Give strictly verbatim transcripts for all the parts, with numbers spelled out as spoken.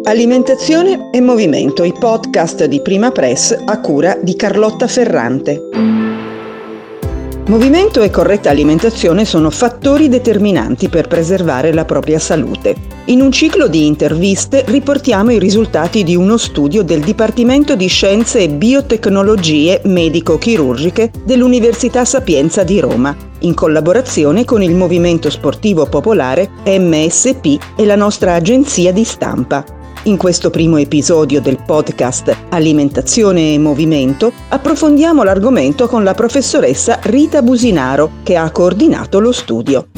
Alimentazione e movimento, i podcast di Prima Press a cura di Carlotta Ferrante. Movimento e corretta alimentazione sono fattori determinanti per preservare la propria salute. In un ciclo di interviste riportiamo i risultati di uno studio del Dipartimento di Scienze e Biotecnologie Medico-Chirurgiche dell'Università Sapienza di Roma, in collaborazione con il Movimento Sportivo Popolare M S P e la nostra agenzia di stampa. In questo primo episodio del podcast Alimentazione e Movimento approfondiamo l'argomento con la professoressa Rita Businaro, che ha coordinato lo studio.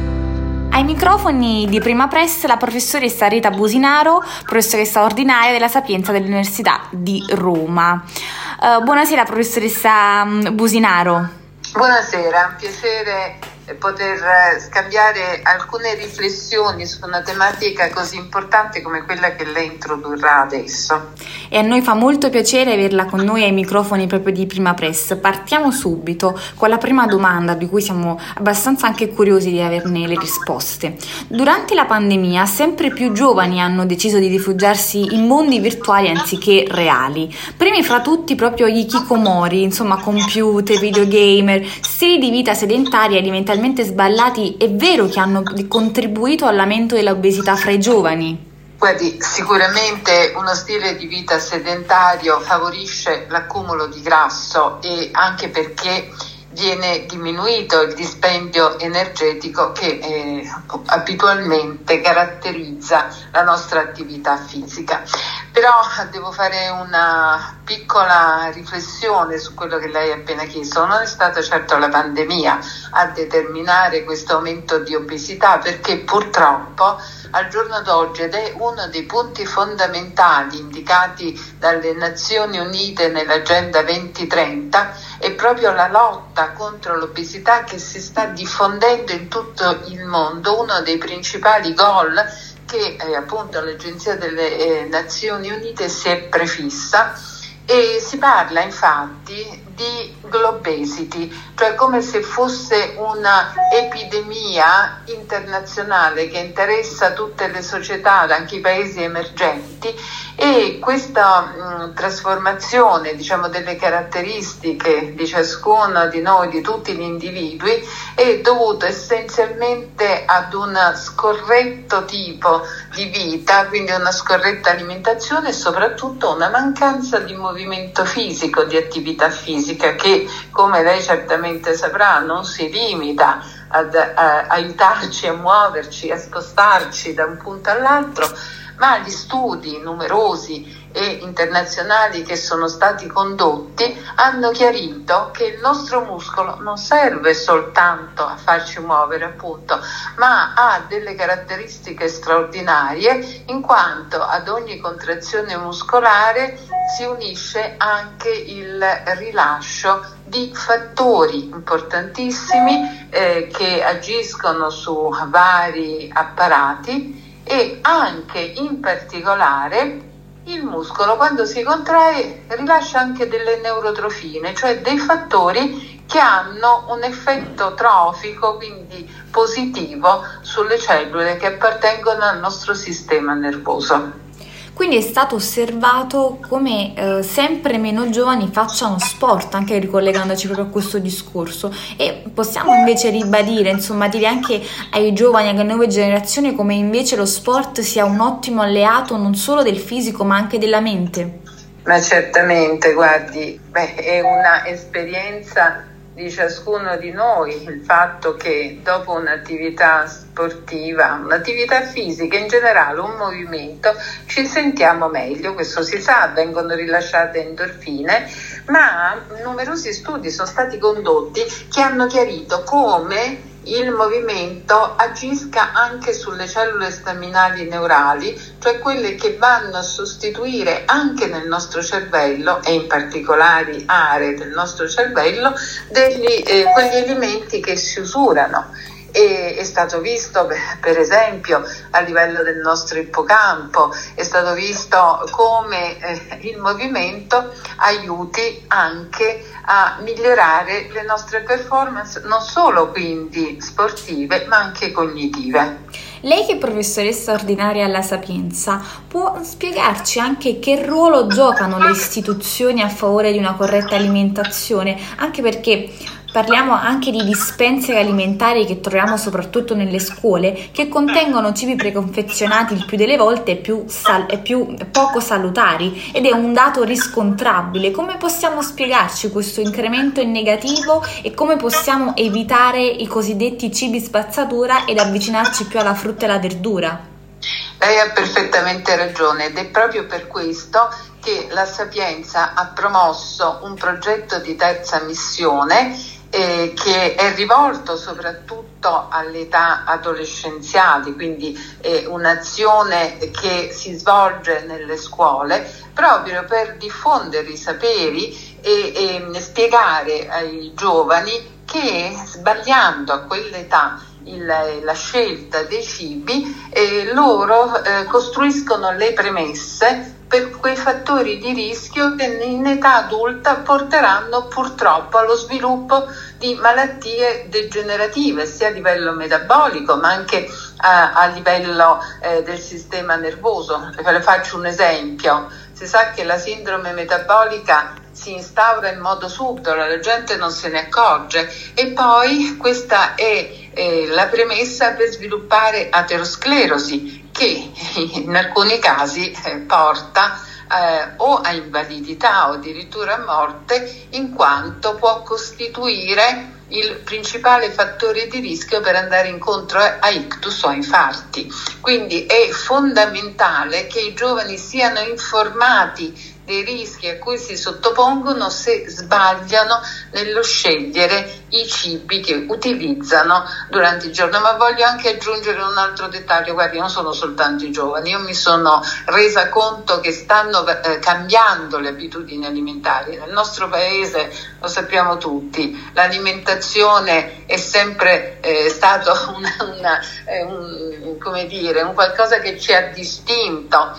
Ai microfoni di Prima Press la professoressa Rita Businaro, professoressa ordinaria della Sapienza dell'Università di Roma. Uh, buonasera professoressa Businaro. Buonasera, piacere poter scambiare alcune riflessioni su una tematica così importante come quella che lei introdurrà adesso. E a noi fa molto piacere averla con noi ai microfoni proprio di Prima Press. Partiamo subito con la prima domanda, di cui siamo abbastanza anche curiosi di averne le risposte. Durante la pandemia sempre più giovani hanno deciso di rifugiarsi in mondi virtuali anziché reali. Primi fra tutti proprio gli hikikomori, insomma computer, videogamer, stili di vita sedentari e alimentari sballati. È vero che hanno contribuito all'aumento dell'obesità fra i giovani? Guardi, sicuramente uno stile di vita sedentario favorisce l'accumulo di grasso e anche perché viene diminuito il dispendio energetico che eh, abitualmente caratterizza la nostra attività fisica. Però devo fare una piccola riflessione su quello che lei ha appena chiesto. Non è stata certo la pandemia a determinare questo aumento di obesità, perché purtroppo al giorno d'oggi, ed è uno dei punti fondamentali indicati dalle Nazioni Unite nell'Agenda duemilatrenta, è proprio la lotta contro l'obesità che si sta diffondendo in tutto il mondo. Uno dei principali goal che eh, appunto l'Agenzia delle eh, Nazioni Unite si è prefissa, e si parla infatti di globesity, cioè come se fosse una epidemia internazionale che interessa tutte le società, anche i paesi emergenti, e questa mh, trasformazione, diciamo, delle caratteristiche di ciascuno di noi, di tutti gli individui, è dovuto essenzialmente ad un scorretto tipo di vita, quindi una scorretta alimentazione e soprattutto una mancanza di movimento fisico, di attività fisica, che, come lei certamente saprà, non si limita ad a, aiutarci a muoverci, a spostarci da un punto all'altro, ma gli studi numerosi e internazionali che sono stati condotti hanno chiarito che il nostro muscolo non serve soltanto a farci muovere, appunto, ma ha delle caratteristiche straordinarie, in quanto ad ogni contrazione muscolare si unisce anche il rilascio di fattori importantissimi eh, che agiscono su vari apparati, e anche in particolare il muscolo, quando si contrae, rilascia anche delle neurotrofine, cioè dei fattori che hanno un effetto trofico, quindi positivo, sulle cellule che appartengono al nostro sistema nervoso. Quindi è stato osservato come eh, sempre meno giovani facciano sport, anche ricollegandoci proprio a questo discorso, e possiamo invece ribadire, insomma, dire anche ai giovani, alle nuove generazioni, come invece lo sport sia un ottimo alleato non solo del fisico ma anche della mente. Ma certamente, guardi, beh, è una esperienza di ciascuno di noi il fatto che dopo un'attività sportiva, un'attività fisica in generale, un movimento, ci sentiamo meglio. Questo si sa, vengono rilasciate endorfine, ma numerosi studi sono stati condotti che hanno chiarito come il movimento agisca anche sulle cellule staminali neurali, cioè quelle che vanno a sostituire anche nel nostro cervello e in particolari aree del nostro cervello degli, eh, quegli elementi che si usurano. E è stato visto, per esempio, a livello del nostro ippocampo, è stato visto come eh, il movimento aiuti anche a migliorare le nostre performance, non solo quindi sportive, ma anche cognitive. Lei che è professoressa ordinaria alla Sapienza, può spiegarci anche che ruolo giocano le istituzioni a favore di una corretta alimentazione? Anche perché parliamo anche di dispense alimentari che troviamo soprattutto nelle scuole, che contengono cibi preconfezionati il più delle volte più, sal- più poco salutari, ed è un dato riscontrabile. Come possiamo spiegarci questo incremento in negativo e come possiamo evitare i cosiddetti cibi spazzatura ed avvicinarci più alla frutta e alla verdura? Lei ha perfettamente ragione ed è proprio per questo che la Sapienza ha promosso un progetto di terza missione eh, che è rivolto soprattutto all'età adolescenziali, quindi è un'azione che si svolge nelle scuole proprio per diffondere i saperi e, e spiegare ai giovani che sbagliando a quell'età Il, la scelta dei cibi, eh, loro eh, costruiscono le premesse per quei fattori di rischio che in età adulta porteranno purtroppo allo sviluppo di malattie degenerative sia a livello metabolico ma anche a, a livello eh, del sistema nervoso. Le faccio un esempio: si sa che la sindrome metabolica si instaura in modo subdolo, la gente non se ne accorge, e poi questa è eh, la premessa per sviluppare aterosclerosi, che in alcuni casi eh, porta eh, o a invalidità o addirittura a morte, in quanto può costituire il principale fattore di rischio per andare incontro a ictus o infarti. Quindi è fondamentale che i giovani siano informati dei rischi a cui si sottopongono se sbagliano nello scegliere i cibi che utilizzano durante il giorno. Ma voglio anche aggiungere un altro dettaglio: guardi, non sono soltanto i giovani, io mi sono resa conto che stanno eh, cambiando le abitudini alimentari nel nostro paese, lo sappiamo tutti, l'alimentazione è sempre eh, stato una, una, eh, un, come dire, un qualcosa che ci ha distinto,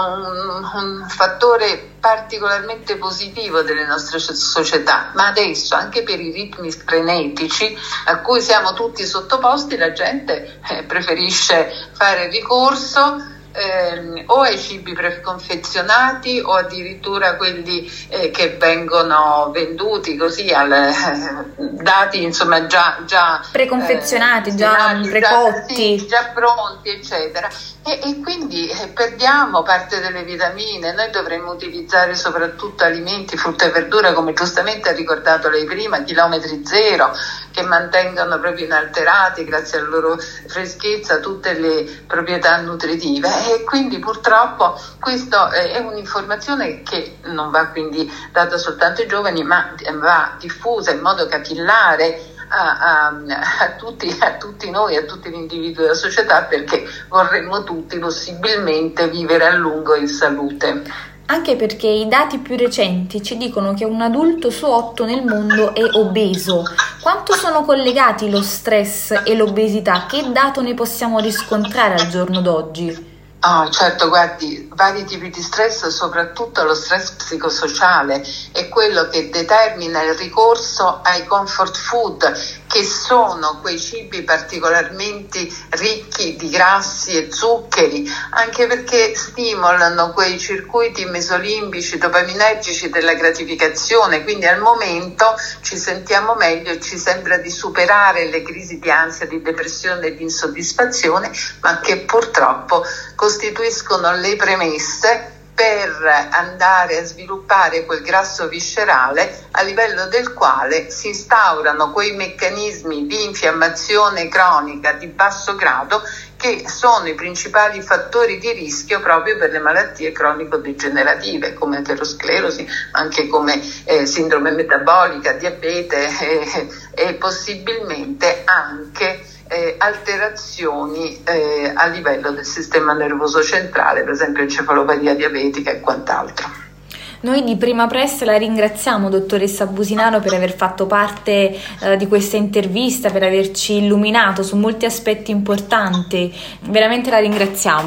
un, un fattore particolarmente positivo delle nostre società, ma adesso anche per i ritmi frenetici a cui siamo tutti sottoposti, la gente eh, preferisce fare ricorso Eh, o ai cibi preconfezionati o addirittura quelli eh, che vengono venduti così al, eh, dati insomma già, già preconfezionati, eh, già precotti, già, sì, già pronti eccetera, e, e quindi eh, perdiamo parte delle vitamine. Noi dovremmo utilizzare soprattutto alimenti, frutta e verdura, come giustamente ha ricordato lei prima, chilometri zero, che mantengono proprio inalterati grazie alla loro freschezza tutte le proprietà nutritive. E quindi purtroppo questo è un'informazione che non va quindi data soltanto ai giovani, ma va diffusa in modo capillare a, a, a, tutti, a tutti noi, a tutti gli individui della società, perché vorremmo tutti possibilmente vivere a lungo in salute. Anche perché i dati più recenti ci dicono che un adulto su otto nel mondo è obeso. Quanto sono collegati lo stress e l'obesità? Che dato ne possiamo riscontrare al giorno d'oggi? Oh, certo, guardi, vari tipi di stress, soprattutto lo stress psicosociale, è quello che determina il ricorso ai comfort food, che sono quei cibi particolarmente ricchi di grassi e zuccheri, anche perché stimolano quei circuiti mesolimbici dopaminergici della gratificazione, quindi al momento ci sentiamo meglio e ci sembra di superare le crisi di ansia, di depressione e di insoddisfazione, ma che purtroppo costituiscono le premesse per andare a sviluppare quel grasso viscerale a livello del quale si instaurano quei meccanismi di infiammazione cronica di basso grado che sono i principali fattori di rischio proprio per le malattie cronico-degenerative come aterosclerosi, anche come eh, sindrome metabolica, diabete eh, e possibilmente anche Eh, alterazioni eh, a livello del sistema nervoso centrale, per esempio encefalopatia diabetica e quant'altro. Noi di Prima Press la ringraziamo, dottoressa Businaro, per aver fatto parte eh, di questa intervista, per averci illuminato su molti aspetti importanti. Veramente la ringraziamo.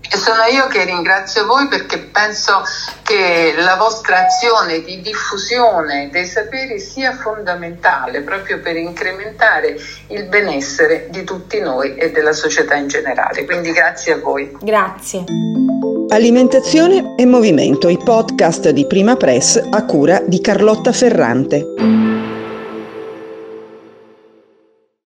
E sono io che ringrazio voi, perché penso che la vostra azione di diffusione dei saperi sia fondamentale proprio per incrementare il benessere di tutti noi e della società in generale. Quindi grazie a voi. Grazie. Alimentazione e movimento, i podcast di Prima Press a cura di Carlotta Ferrante.